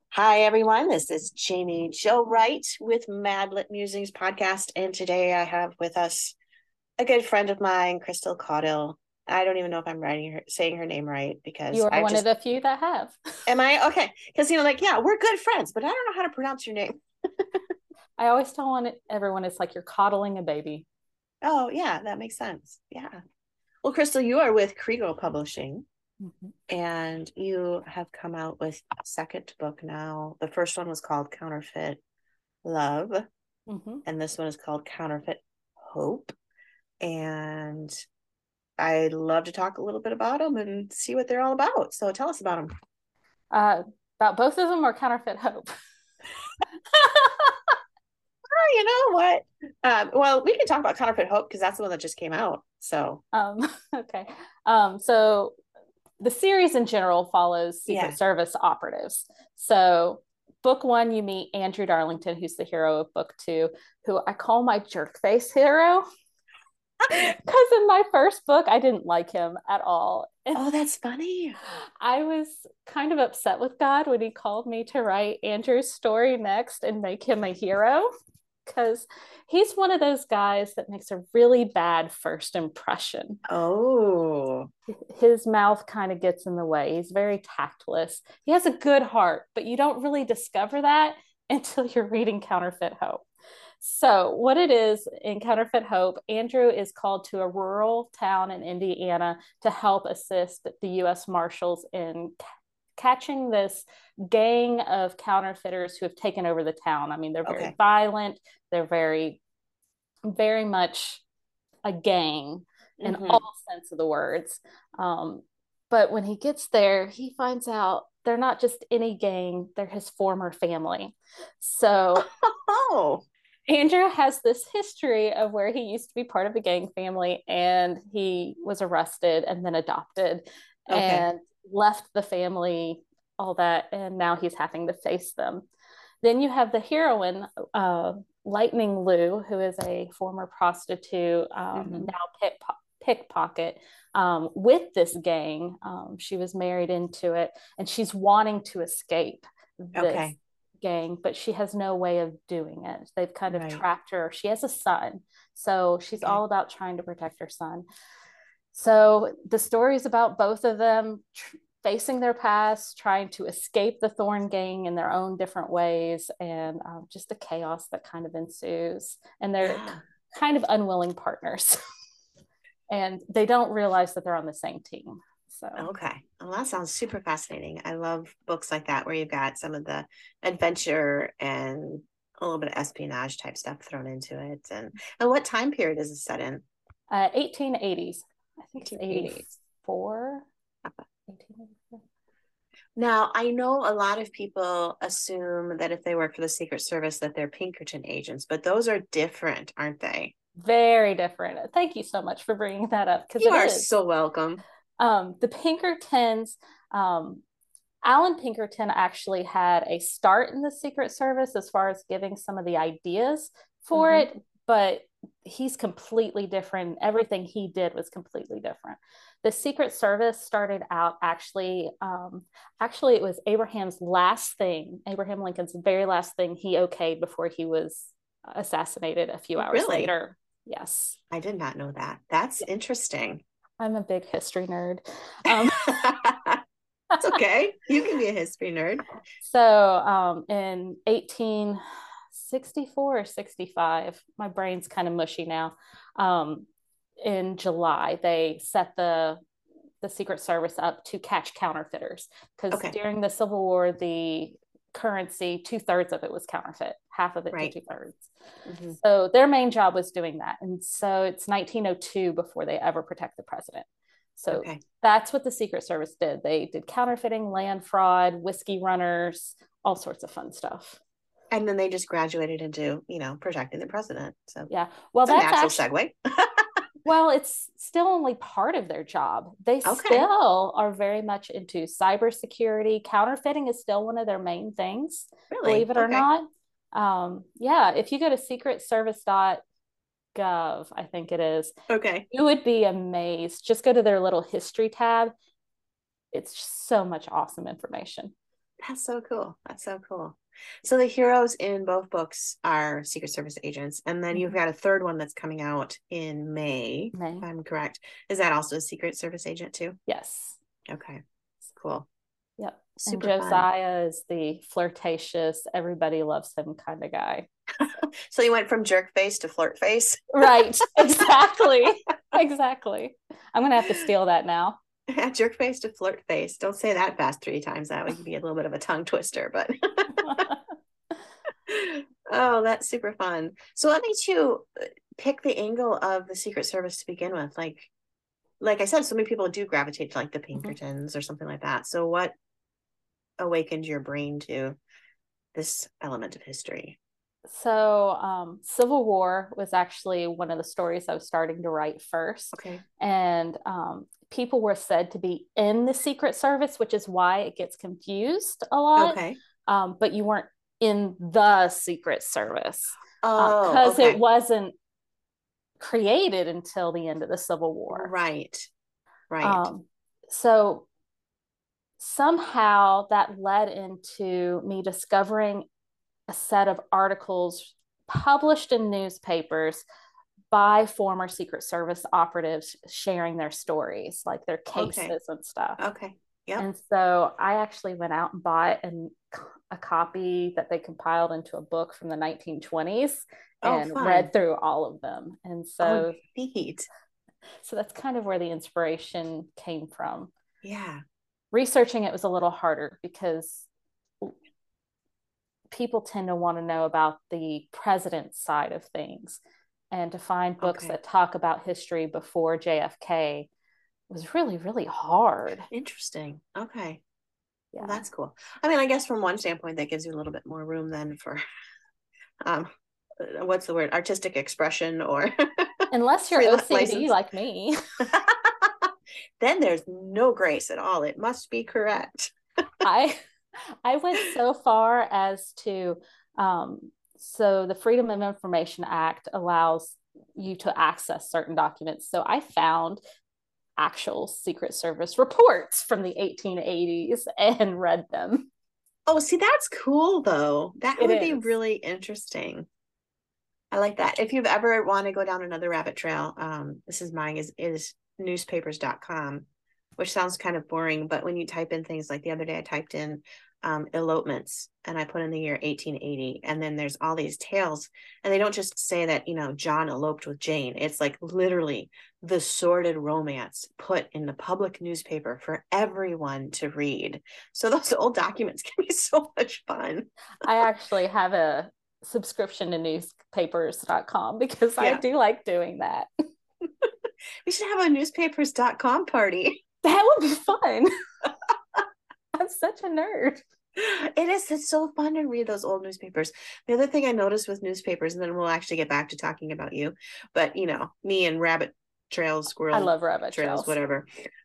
Hi, everyone. This is Jamie Joe Wright with Madlit Musings podcast. And today I have with us a good friend of mine, Crystal Caudill. I don't even know if I'm saying her name right because You are I've one of just, the few that have. am I? Okay. Because, yeah, we're good friends, but I don't know how to pronounce your name. I always tell everyone it's like you're coddling a baby. Oh, yeah, that makes sense. Yeah. Well, Crystal, you are with Kriegel Publishing Mhm. and you have come out with a second book now. The first one was called Counterfeit Love, Mhm. and this one is called Counterfeit Hope. And I'd love to talk a little bit about them and see what they're all about. So tell us about them. Uh, about both of them are counterfeit hope. Oh, you know what? Well, we can talk about Counterfeit Hope because that's the one that just came out. So um, okay. So the series in general follows Secret yeah. Service operatives. So book one, you meet Andrew Darlington, who's the hero of book two, who I call my jerk face hero. Because in my first book, I didn't like him at all. And Oh, that's funny. I was kind of upset with God when he called me to write Andrew's story next and make him a hero because he's one of those guys that makes a really bad first impression. Oh, His mouth kind of gets in the way. He's very tactless. He has a good heart, but you don't really discover that until you're reading Counterfeit Hope. So, what it is in Counterfeit Hope, Andrew is called to a rural town in Indiana to help assist the U.S. Marshals in catching this gang of counterfeiters who have taken over the town. I mean, they're very okay. violent, they're very much a gang in Mm-hmm. all sense of the words. Um, but when he gets there, he finds out they're not just any gang, they're his former family. So Oh, Andrew has this history of where he used to be part of a gang family and he was arrested and then adopted okay. and left the family, all that, and now he's having to face them. Then you have the heroine, Lightning Lou, who is a former prostitute, Mm-hmm. now pickpocket with this gang. She was married into it and she's wanting to escape this Okay. gang, but she has no way of doing it. They've kind of Right. trapped her. She has a son, so she's Okay. all about trying to protect her son. So the story is about both of them facing their past, trying to escape the Thorn Gang in their own different ways, and just the chaos that kind of ensues. And they're Yeah. kind of unwilling partners, and they don't realize that they're on the same team. So Okay. Well, that sounds super fascinating. I love books like that where you've got some of the adventure and a little bit of espionage type stuff thrown into it. And what time period is it set in? 1880s, I think it's 1880s. 84. 1884. Now, I know a lot of people assume that if they work for the Secret Service that they're Pinkerton agents, but those are different, aren't they? Very different. Thank you so much for bringing that up because You it are is. so welcome. The Pinkertons, um, Alan Pinkerton actually had a start in the Secret Service as far as giving some of the ideas for Hmm. it, but he's completely different. Everything he did was completely different. The Secret Service started out actually, it was Abraham's last thing, Abraham Lincoln's very last thing he okayed before he was assassinated a few hours Really? later. Yes. I did not know that. That's interesting. I'm a big history nerd. Um, It's okay. You can be a history nerd. So in 1864 or 65, my brain's kind of mushy now. Um, in July, they set the Secret Service up to catch counterfeiters because Okay. during the Civil War, the currency, two-thirds of it was counterfeit, half of it to Right. two-thirds. Hmm. So their main job was doing that. And so it's 1902 before they ever protect the president. So Okay. that's what the Secret Service did. They did counterfeiting, land fraud, whiskey runners, all sorts of fun stuff. And then they just graduated into, protecting the president. So Yeah. Well, it's a that's natural actually, segue. well, it's still only part of their job. They Okay. still are very much into cybersecurity. Counterfeiting is still one of their main things, believe Really? it or Okay. not. Yeah, if you go to secretservice.gov, I think it is, Okay. you would be amazed. Just go to their little history tab. It's just so much awesome information. That's so cool. That's so cool. So the heroes in both books are Secret Service agents, and then you've got a third one that's coming out in May, May. if I'm correct. Is that also a Secret Service agent too? Yes. Okay. Cool. Yep. Super and fun. Josiah is the flirtatious, everybody loves him kind of guy. So you went from jerk face to flirt face. Right. Exactly. Exactly. I'm gonna have to steal that now. Jerk face to flirt face. Don't say that fast 3 times. That would be a little bit of a tongue twister, but oh, that's super fun. So what made you pick the angle of the Secret Service to begin with? Like I said, so many people do gravitate to like the Pinkertons or something like that. So what awakened your brain to this element of history? So Civil War was actually one of the stories I was starting to write first. Okay. And people were said to be in the Secret Service, which is why it gets confused a lot. Okay. But you weren't in the Secret Service Oh, because it okay. wasn't created until the end of the Civil War. Right. Right. So somehow that led into me discovering a set of articles published in newspapers by former Secret Service operatives sharing their stories, like their cases and stuff. Okay. Yeah. And so I actually went out and bought a copy that they compiled into a book from the 1920s and read through all of them. And so, neat. So that's kind of where the inspiration came from. Yeah. Researching it was a little harder because people tend to want to know about the president's side of things. And to find books that talk about history before JFK was really, really hard. Interesting. Okay. Yeah. Well, that's cool. I mean, I guess from one standpoint, that gives you a little bit more room then for, what's the word? Artistic expression or unless you're OCD license. Like me. Then there's no grace at all. It must be correct. I went so far as to so the Freedom of Information Act allows you to access certain documents. So I found actual Secret Service reports from the 1880s and read them. Oh, see, that's cool though. That would be really interesting. I like that. If you've ever want to go down another rabbit trail, this is mine is newspapers.com, which sounds kind of boring, but when you type in things like the other day I typed in elopements and I put in the year 1880, and then there's all these tales, and they don't just say that, you know, John eloped with Jane. It's like literally the sordid romance put in the public newspaper for everyone to read. So those old documents can be so much fun. I actually have a subscription to newspapers.com because I do like doing that. We should have a newspapers.com party. That would be fun. I'm such a nerd. It is. It's so fun to read those old newspapers. The other thing I noticed with newspapers, and then we'll actually get back to talking about you, but you know, me and rabbit trails, squirrel. I love rabbit trails, whatever.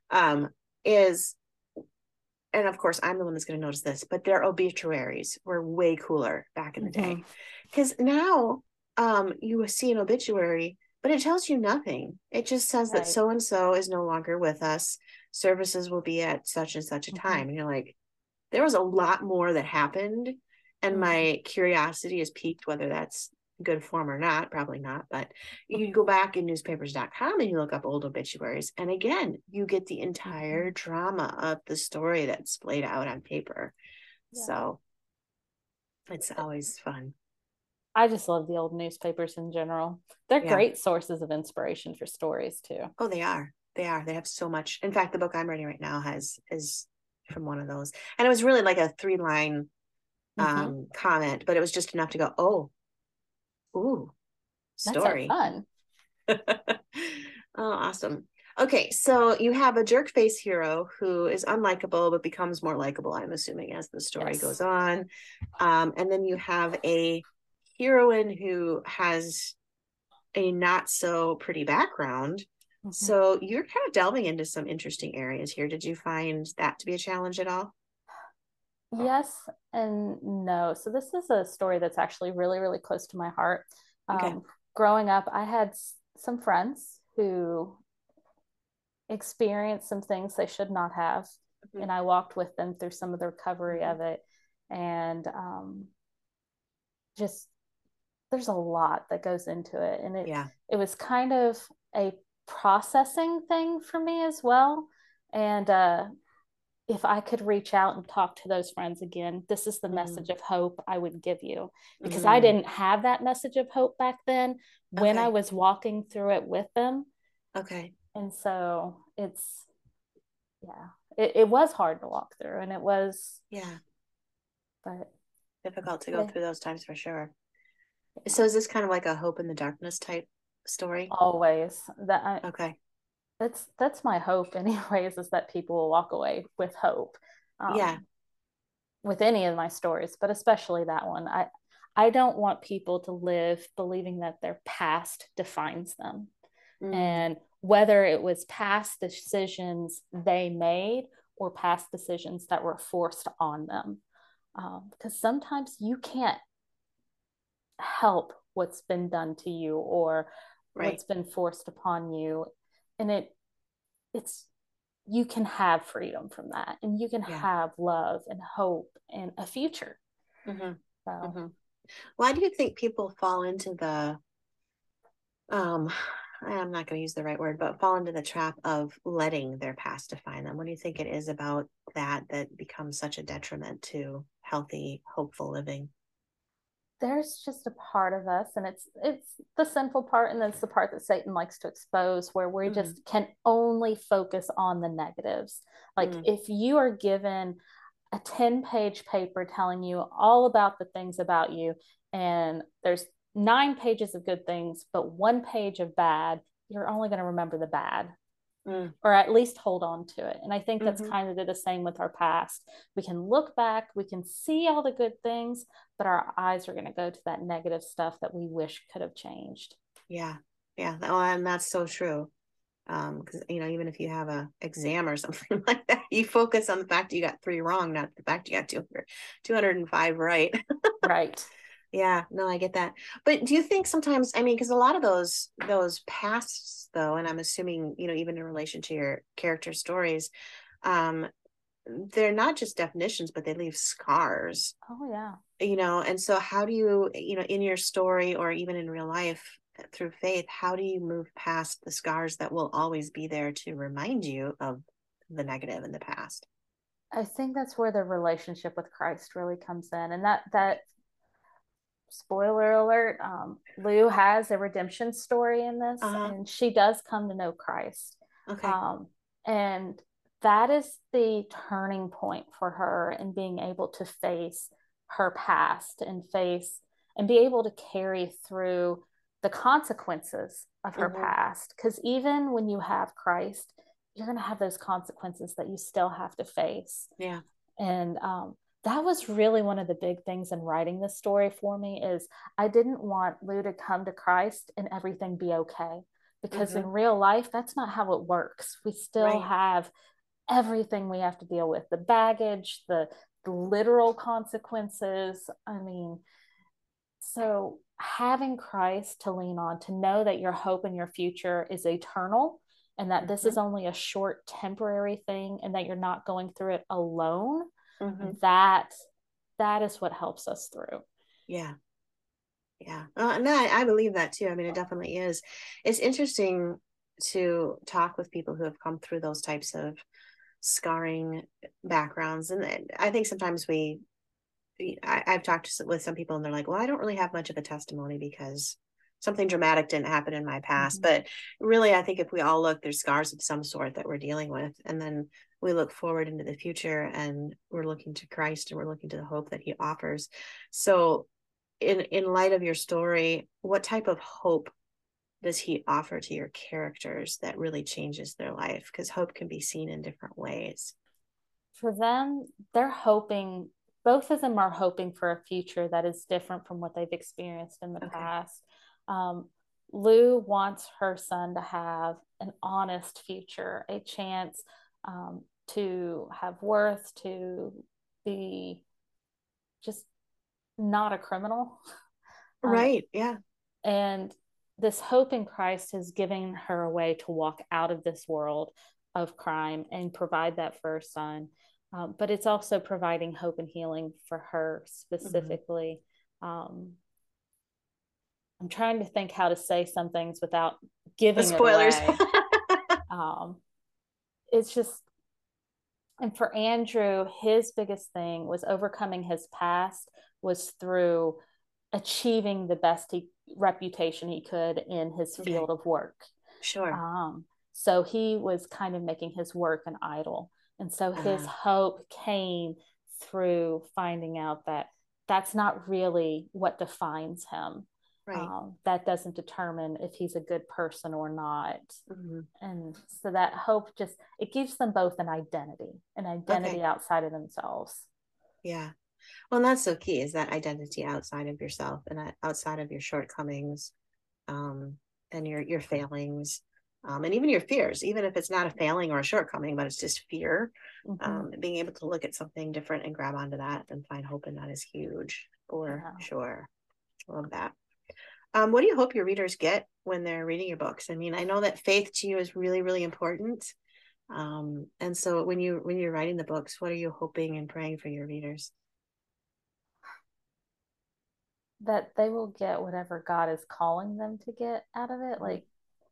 Is, and of course, I'm the one that's going to notice this, but their obituaries were way cooler back in the day, because now, you see an obituary, but it tells you nothing. It just says that so and so is no longer with us. Services will be at such and such a time. And you're like, there was a lot more that happened, and my curiosity is piqued, whether that's good form or not, probably not, but you go back in newspapers.com and you look up old obituaries, and again, you get the entire drama of the story that's played out on paper. So it's always fun. I just love the old newspapers in general. They're great sources of inspiration for stories too. Oh, they are. They have so much. In fact, the book I'm writing right now is from one of those, and it was really like a 3-line comment, but it was just enough to go, ooh, story. That's so fun. Oh, awesome. Okay, so you have a jerk face hero who is unlikable but becomes more likable, I'm assuming, as the story goes on, and then you have a heroine who has a not so pretty background. So you're kind of delving into some interesting areas here. Did you find that to be a challenge at all? Yes and no. So this is a story that's actually really, really close to my heart. Growing up, I had some friends who experienced some things they should not have. Mm-hmm. and I walked with them through some of the recovery Mm-hmm. of it. And just there's a lot that goes into it. And Yeah. it was kind of a processing thing for me as well. And if I could reach out and talk to those friends again, this is the Mm-hmm. message of hope I would give you, because I Mm-hmm. didn't have that message of hope back then when I Okay. was walking through it with them. Okay. And so yeah, it was hard to walk through, and it was, Yeah. but Difficult to go they through those times for sure. So is this kind of like a hope in the darkness type story? always Okay. that's my hope anyways, is that people will walk away with hope, Yeah. with any of my stories, but especially that one. I don't want people to live believing that their past defines them. Mm. And whether it was past decisions they made or past decisions that were forced on them. Because sometimes you can't help what's been done to you or Right. what's been forced upon you. And it's you can have freedom from that, and you can Yeah. have love and hope and a future. Mm-hmm. So Mm-hmm. Why do you think people fall into the um I'm not going to use the right word, but fall into the trap of letting their past define them? What do you think it is about that becomes such a detriment to healthy, hopeful living? there's just a part of us, and it's the sinful part, and it's the part that Satan likes to expose, where we Mm-hmm. just can only focus on the negatives. Like Mm. if you are given a 10-page paper telling you all about the things about you, and there's 9 pages of good things but 1 page of bad, you're only going to remember the bad, Mm. or at least hold on to it. And I think that's Mm-hmm. kind of the same with our past. We can look back, we can see all the good things, but our eyes are going to go to that negative stuff that we wish could have changed. Yeah. Yeah. Oh, and that's so true. Because even if you have a exam or something like that, you focus on the fact you got 3 wrong, not the fact you got 205 right. Right. Yeah, no, I get that. But do you think sometimes, I mean, because a lot of those pasts though, and I'm assuming, even in relation to your character stories, um, they're not just definitions, but they leave scars, Oh, yeah. and so how do you, in your story or even in real life through faith, how do you move past the scars that will always be there to remind you of the negative in the past? I think that's where the relationship with Christ really comes in. And that spoiler alert, Lou has a redemption story in this, Uh-huh. and she does come to know Christ. Okay. Um, and that is the turning point for her in being able to face her past and face and be able to carry through the consequences of her Mm-hmm. past. Because even when you have Christ, you're going to have those consequences that you still have to face. Yeah. And that was really one of the big things in writing this story for me, is I didn't want Lou to come to Christ and everything be okay, because in Mm-hmm. real life that's not how it works. We still Right. have everything we have to deal with, the baggage, the literal consequences. I mean, so having Christ to lean on, to know that your hope and your future is eternal, and that this Mm-hmm. is only a short temporary thing, and that you're not going through it alone, Mm-hmm. that that is what helps us through. Yeah. Yeah. No, I believe that too. I mean, it definitely is. It's interesting to talk with people who have come through those types of scarring backgrounds. And I think sometimes I've talked with some people and they're like, well, I don't really have much of a testimony because something dramatic didn't happen in my past. Mm-hmm. But really, I think if we all look, there's scars of some sort that we're dealing with. And then we look forward into the future and we're looking to Christ and we're looking to the hope that he offers. So in light of your story, what type of hope does he offer to your characters that really changes their life? Because hope can be seen in different ways. For them, they're hoping, both of them are hoping for a future that is different from what they've experienced in the Okay. past. um, Lou wants her son to have an honest future, a chance to have worth, to be just not a criminal. um, Right. Yeah. and this hope in Christ is giving her a way to walk out of this world of crime and provide that for her son. But it's also providing hope and healing for her specifically. I'm trying to think how to say some things without giving it away. It's just, and for Andrew, his biggest thing was overcoming his past was through achieving the best reputation he could in his field of work. Sure. So he was kind of making his work an idol. And so his hope came through finding out that that's not really what defines him. Right. That doesn't determine if he's a good person or not. And so that hope just, it gives them both an identity outside of themselves. Yeah. Well, and that's so key, is that identity outside of yourself and outside of your shortcomings, and your failings, and even your fears, even if it's not a failing or a shortcoming, but it's just fear. Being able to look at something different and grab onto that and find hope in that is huge, for sure. Love that. What do you hope your readers get when they're reading your books? I mean, I know that faith to you is really, really important. And so when you're writing the books, what are you hoping and praying for your readers? That they will get whatever God is calling them to get out of it. Like,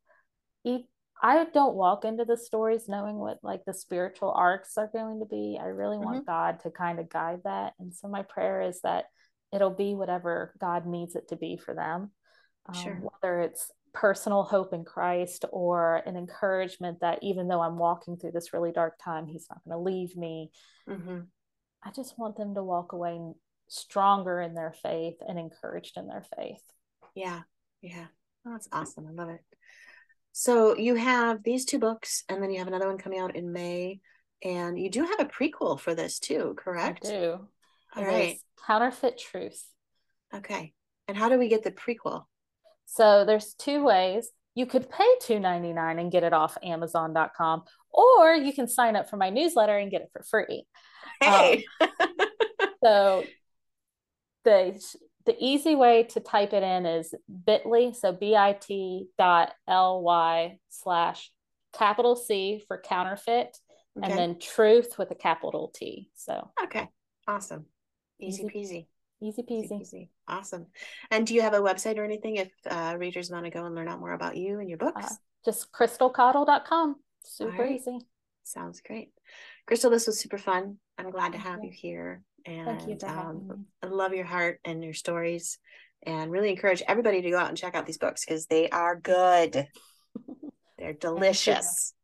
I don't walk into the stories knowing what like the spiritual arcs are going to be. I really want God to kind of guide that. And so my prayer is that it'll be whatever God needs it to be for them. Whether it's personal hope in Christ or an encouragement that even though I'm walking through this really dark time, he's not going to leave me. I just want them to walk away stronger in their faith and encouraged in their faith. Yeah. Oh, that's awesome. I love it. So you have these 2 books, and then you have another one coming out in May, and you do have a prequel for this too, correct? I do. All right. Counterfeit Truth. Okay. And how do we get the prequel? So there's 2 ways. You could pay $2.99 and get it off Amazon.com, or you can sign up for my newsletter and get it for free. Hey. So the easy way to type it in is bit.ly, so bit.ly/C for counterfeit, and then truth with a capital T. So okay, awesome, easy peasy. Awesome. And do you have a website or anything if readers want to go and learn out more about you and your books? Just crystalcottle.com. Super easy. Sounds great. Crystal, this was super fun. I'm glad to have you here. And thank you for having me. I love your heart and your stories, and really encourage everybody to go out and check out these books because they are good. They're delicious.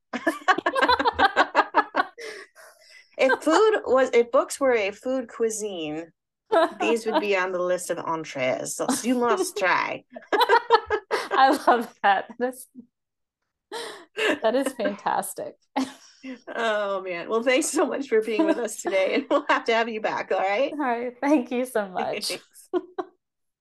If books were a food cuisine, these would be on the list of entrees. So you must try. I love that. That is fantastic. Oh man. Well, thanks so much for being with us today, and we'll have to have you back. All right. Thank you so much.